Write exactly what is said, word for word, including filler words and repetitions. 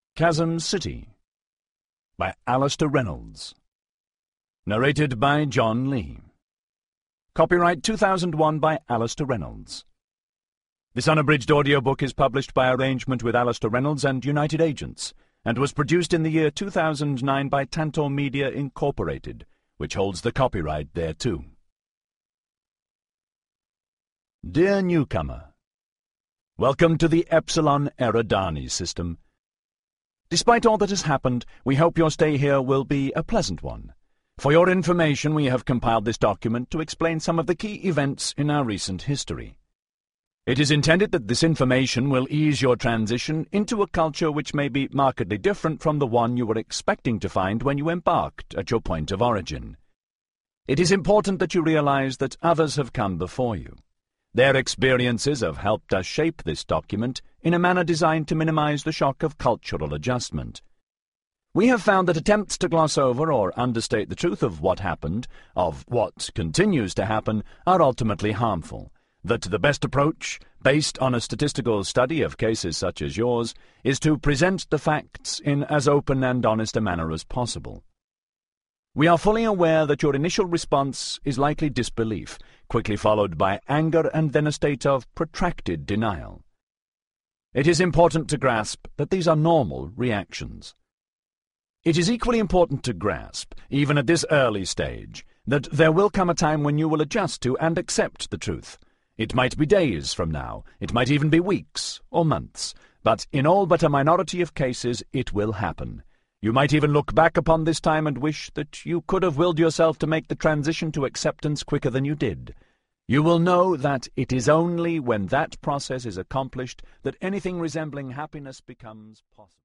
Chasm City by Alastair Reynolds. Narrated by John Lee. Copyright two thousand one by Alastair Reynolds. This unabridged audiobook is published by arrangement with Alastair Reynolds and United Agents, and was produced in the year two thousand nine by Tantor Media Incorporated, which holds the copyright thereto. Dear newcomer, welcome to the Epsilon Eridani system. Despite all that has happened, we hope your stay here will be a pleasant one. For your information, we have compiled this document to explain some of the key events in our recent history. It is intended that this information will ease your transition into a culture which may be markedly different from the one you were expecting to find when you embarked at your point of origin. It is important that you realize that others have come before you. Their experiences have helped us shape this document in a manner designed to minimize the shock of cultural adjustment. We have found that attempts to gloss over or understate the truth of what happened, of what continues to happen, are ultimately harmful. That the best approach, based on a statistical study of cases such as yours, is to present the facts in as open and honest a manner as possible. We are fully aware that your initial response is likely disbelief, quickly followed by anger and then a state of protracted denial. It is important to grasp that these are normal reactions. It is equally important to grasp, even at this early stage, that there will come a time when you will adjust to and accept the truth. It might be days from now, it might even be weeks or months, but in all but a minority of cases it will happen. You might even look back upon this time and wish that you could have willed yourself to make the transition to acceptance quicker than you did. You will know that it is only when that process is accomplished that anything resembling happiness becomes possible.